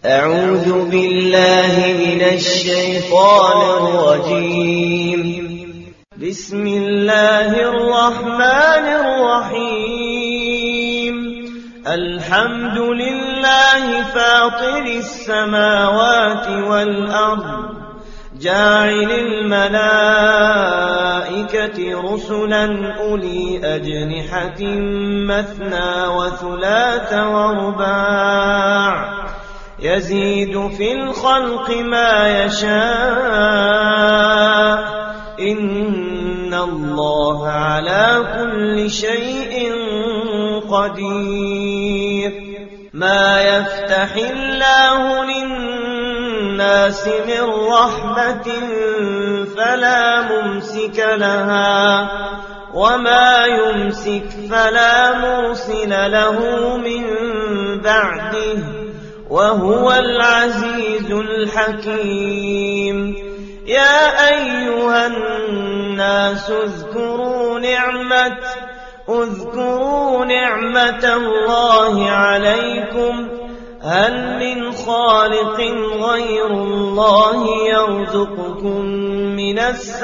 أعوذ بالله من الشيطان الرجيم. بسم الله الرحمن الرحيم. الحمد لله فاطر السماوات والأرض جاعل الملائكة رسلا أولي أجنحة مثنى وثلاث ورباع يزيد في الخلق ما يشاء إن الله على كل شيء قدير. ما يفتح الله للناس من رحمة فلا ممسك لها وما يمسك فلا مرسل له من بعده وهو العزيز الحكيم. يا أيها الناس اذكروا نعمة الله عليكم هل من خالق غير الله يرزقكم من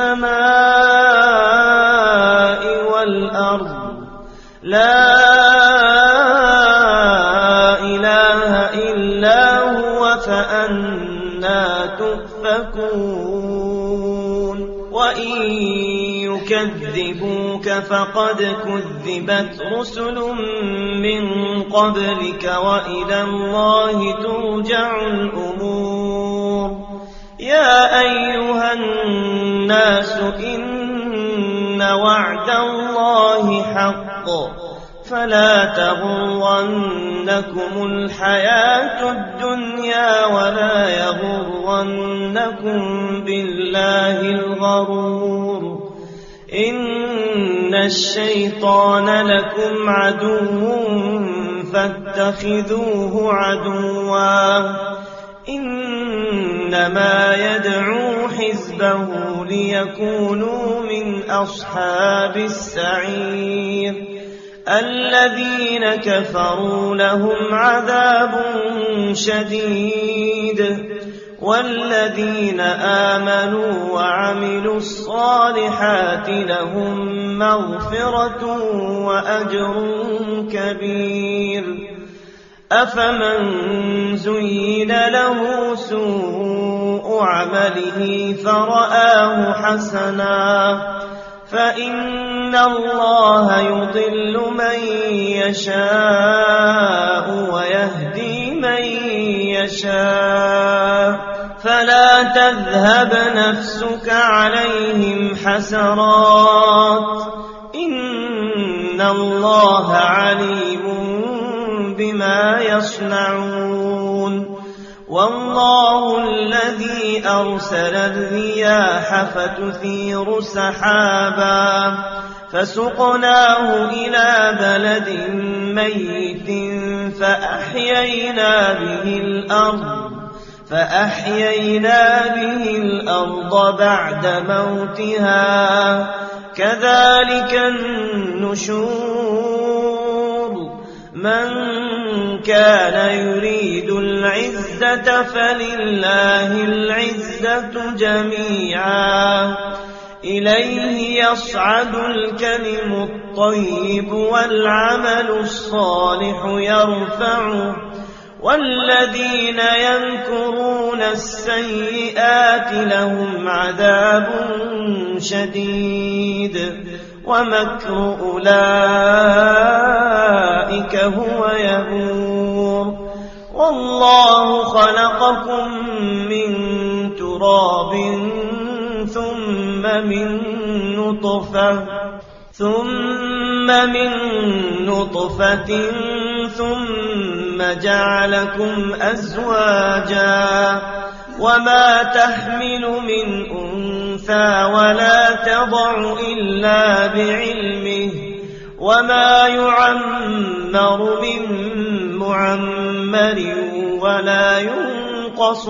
السماء والأرض لا إله إلا هو فأنى تؤفكون. وإن يكذبوك فقد كذبت رسل من قبلك وإلى الله ترجع الأمور. يا أيها الناس إن وعد الله حق فلا تغرنكم الحياة الدنيا ولا يغرنكم بالله الغرور. إن الشيطان لكم عدو فاتخذوه عدوا إنما يدعو حزبه ليكونوا من أصحاب السعير. الذين كفروا لهم عذاب شديد والذين آمنوا وعملوا الصالحات لهم مغفرة وأجر كبير. أفمن زين له سوء عمله فرآه حسنا فإن الله يضل من يشاء ويهدي من يشاء فلا تذهب نفسك عليهم حسرات إن الله عليم بما يصنعون. والله الذي أرسل الرياح فتثير سحابا فسقناه إلى بلد ميت فأحيينا به الأرض بعد موتها كذلك النشور. من كان يريد العزة فلله العزة جميعا إليه يصعد الكلم الطيب والعمل الصالح يرفعه والذين يمكرون السيئات لهم عذاب شديد ومكر أولئك هو يبور. والله خلقكم من تراب ثم من نطفة ثم جعلكم أزواجا وما تحمل من أنثى ولا تضع إلا بعلمه وما يعمر من معمر ولا ينقص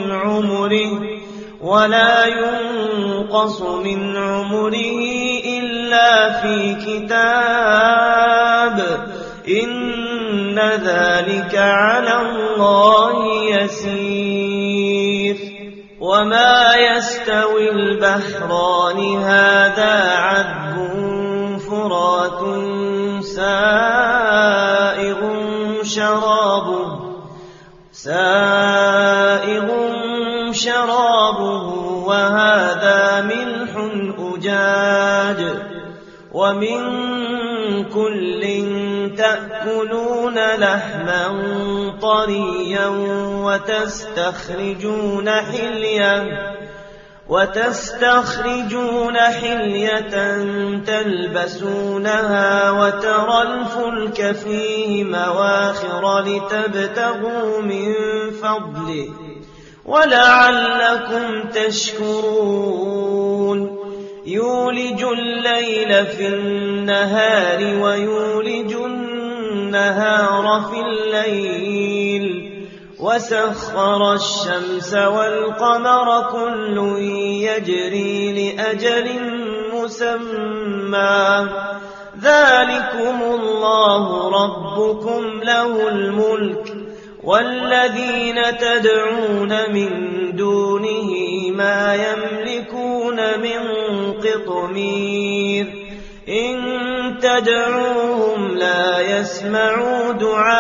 من عمره إلا في كتاب إن ذلك على الله يسير وما يستوي البحران هذا عذب فرات سائغ شرابه وهذا ملح أجاج ومن كل تأكلون لحما طريا وتستخرجون حلية تلبسونها وترى الفلك فيه مواخر لتبتغوا من فضله ولعلكم تشكرون يولج الليل في النهار ويولج النهار في الليل وسخر الشمس والقمر كل يجري لأجل مسمى ذلكم الله ربكم له الملك والذين تدعون من دونه ما يملكون من قطمير إن تدعوهم لا يسمعوا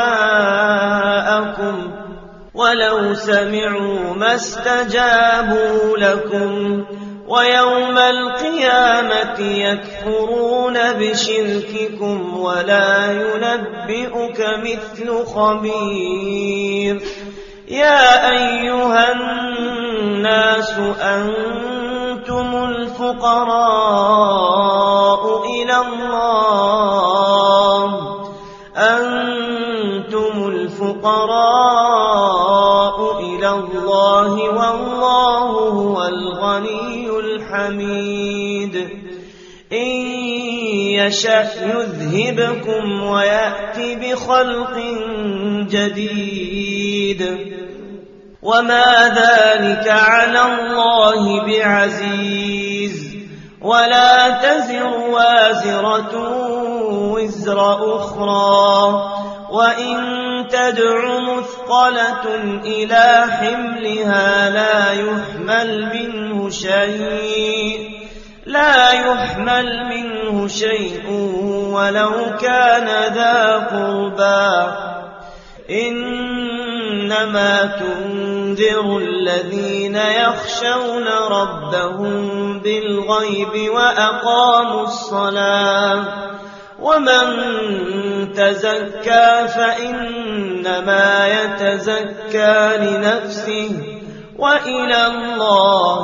دعاءكم ولو سمعوا ما استجابوا لكم ويوم القيامة يكفرون بشرككم ولا ينبئك مثل خبير يا أيها الناس أنتم الفقراء إلى الله والله هو الغني الحميد إن يشأ يذهبكم ويأتي بخلق جديد وما ذلك على الله بعزيز ولا تزر وازرة وزر أخرى وإن تدع مثقلة إلى حملها لا يحمل منه شيء ولو كان ذا قربى إنما تنذر الذين يخشون ربهم بالغيب وأقاموا الصلاة ومن تزكى فإنما يتزكى لنفسه وإلى الله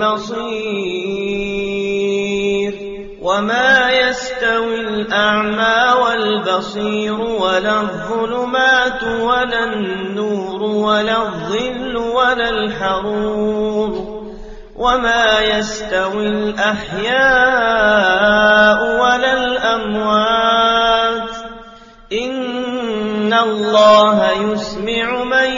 المصير وما يستوي الأعمى والبصير ولا الظلمات ولا النور ولا الظل ولا الحرور وما يستوي الأحياء ولا الأموات إن الله يسمع من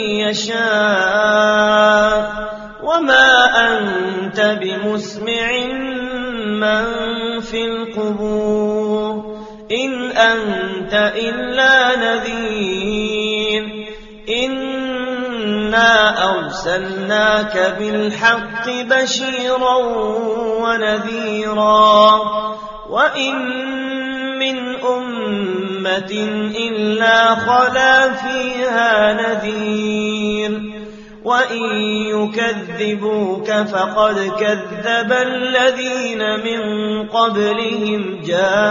يشاء وما أنت بمسمع من في القبور إن أنت إلا نذير إنا أرسلناك بالحق بشيرا ونذيرا وإن من أمة إلا خلا فيها نذير وإن يكذبوك فقد كذب الذين من قبلهم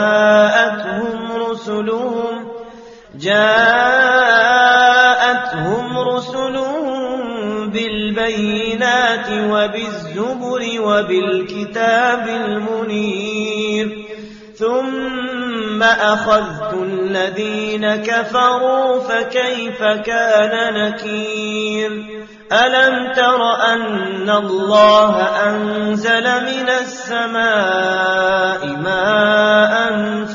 جاءتهم رسلهم بالبينات وبالزبر وبالكتاب المنير ثم أخذت الذين كفروا فكيف كان نكير ألم تر أن الله أنزل من السماء ماء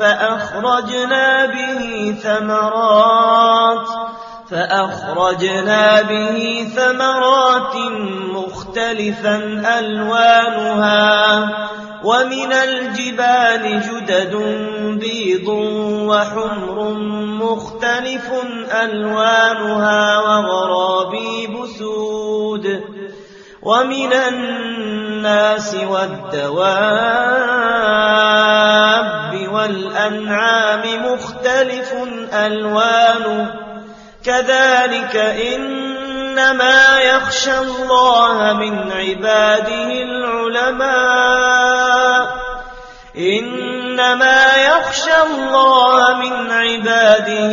فأخرجنا به ثمرات مختلفا ألوانها ومن الجبال جدد بيض وحمر مختلف ألوانها وغرابيب ومن الناس والدواب والأنعام مختلف ألوانه كذلك إنما يخشى الله من عباده العلماء إنما يخشى الله من عباده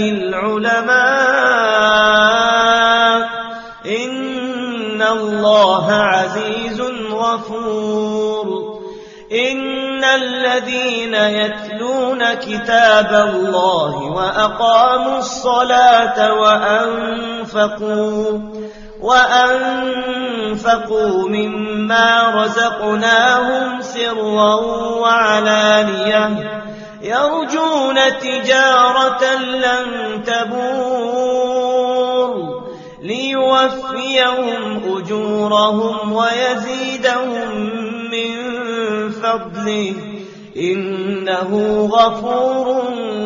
العلماء إن الله عزيز غفور إن الذين يتلون كتاب الله وأقاموا الصلاة وأنفقوا مما رزقناهم سرا وعلانية يرجون تجارة لن تبور ليوفيهم أجورهم ويزيدهم من فضله إنه غفور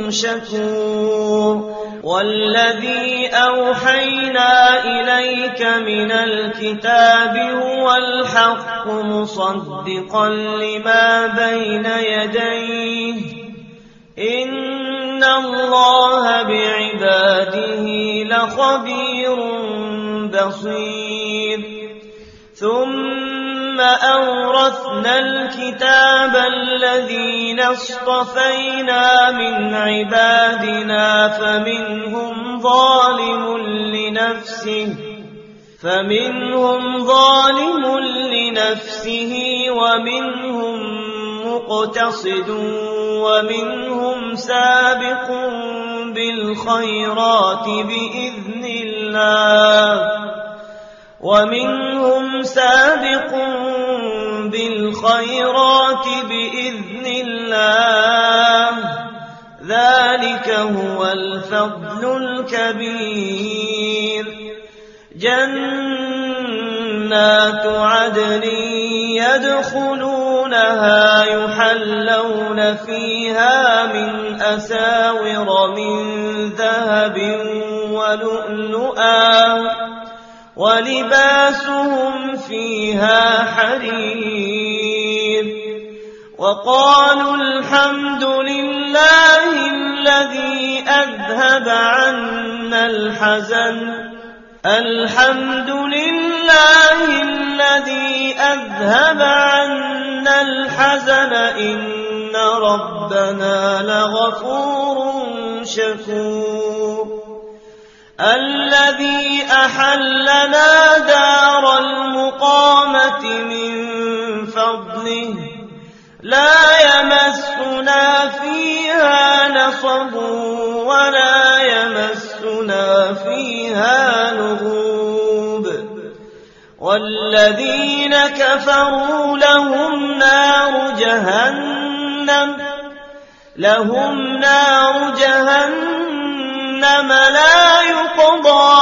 شكور والذي أوحينا إليك من الكتاب هو الحق مصدقا لما بين يديه إن الله بعباده لخبير بصير ثم أورثنا الكتاب الذين اصطفينا من عبادنا فمنهم ظالم لنفسه ومنهم مقتصد ومنهم سابق بالخيرات بإذن الله ذلك هو الفضل الكبير جنات عدن يدخلونها يحلون فيها من أساور من ذهب ولؤلؤا ولباسهم فيها حرير وقالوا الحمد لله الذي أذهب عنا الحزن إن ربنا لغفور شكور الذي أحلنا دار المقامة من فضله لا يمسنا فيها نصب ولا يمسنا فيها لغوب والذين كفروا لهم نار جهنم لا يقضى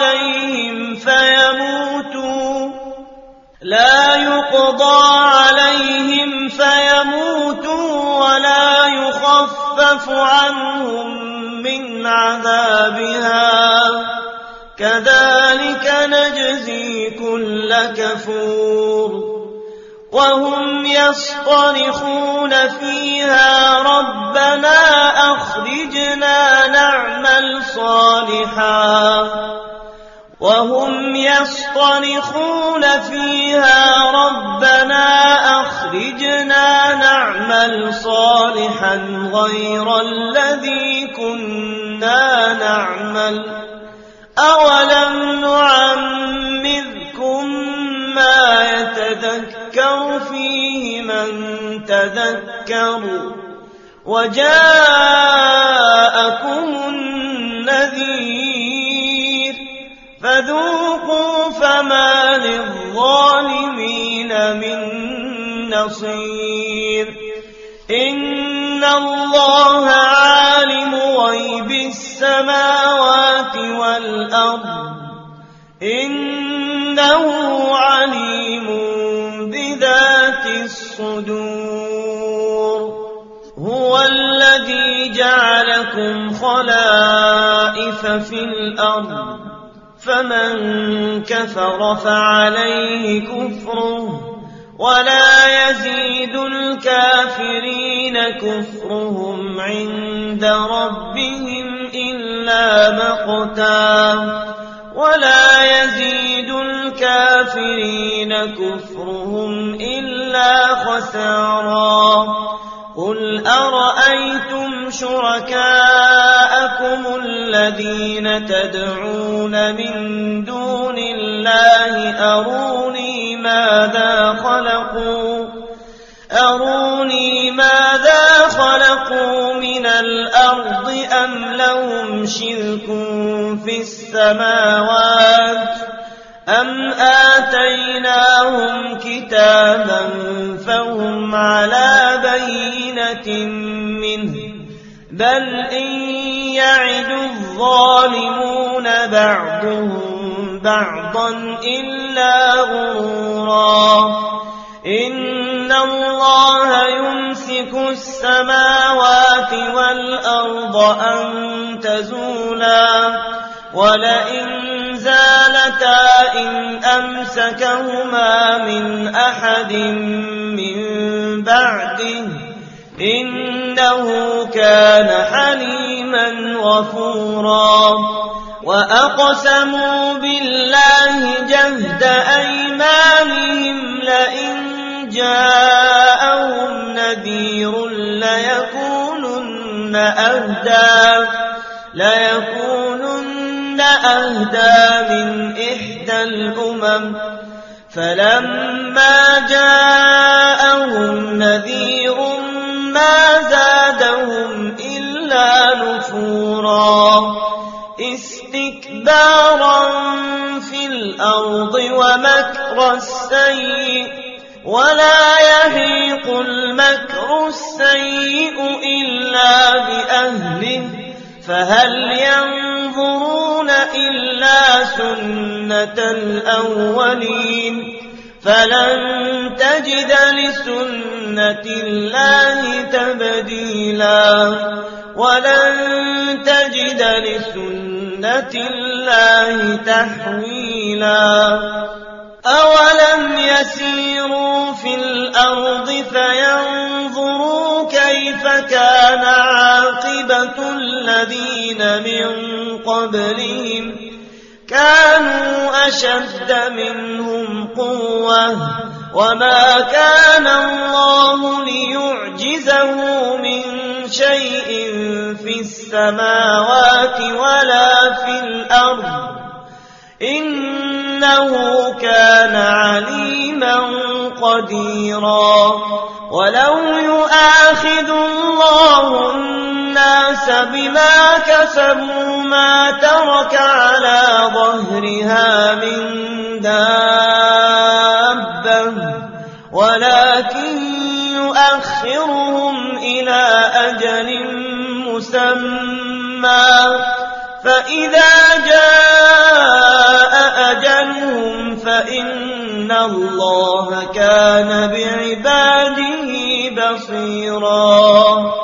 عليهم فيموتوا ولا يخفف عنهم من عذابها كذلك نجزي كل كفور وهم يصطرخون فيها ربنا أخرجنا نعمل صالحا غير الذي كنا نعمل أولم نعمركم ما يتذكر فيه من تذكر وجاءكم النذير فذوقوا فما للظالمين من نصير إن الله عالم غيب السماوات والأرض إنه عليم بذات الصدور هو الذي جعلكم خلائف في الأرض فمن كفر فعليه كفره ولا يزيد الكافرين كفرهم عند ربهم إلا مقتا ولا يزيد الكافرين كفرهم إلا خسارا قل أرأيتم شركاءكم الذين تدعون من دون الله أروني ماذا خلقوا من الأرض أم لهم شرك في السماوات أم آتيناهم كتابا فهم على بينة منه بل إن يعد الظالمون بعضهم بعضا إلا غرورا إن الله يمسك السماوات والأرض أن تزولا ولئن زالتا إن أمسكهما من أحد من بعده إنه كان حليما غفورا وأقسموا بالله جهد أيمانهم لئن جاءهم نذير ليكونن أهدى من إحدى الأمم فلما جاءهم نذير ما زادهم إلا نفورا استكبارا في الأرض ومكر السيء ولا يحيق المكر السيء إلا بأهله فهل ينظرون إلا سنة الأولين فلن تجد لسنة الله تبديلا ولن تجد لسنة الله تحويلا أولم يسيروا في الأرض فينظروا كيف كان عاقبة الذين من قبلهم كانوا أشد منهم قوة وما كان الله ليعجزه من شيء في السماوات ولا في الأرض إنه كان عليما قديرا ولو يؤاخذ الله الناس بما كسبوا ما ترك على ظهرها من دابة ولكن يؤخرهم إلى أجل مسمى فإذا جاء أجلهم فإن الله كان بعباده بصيرا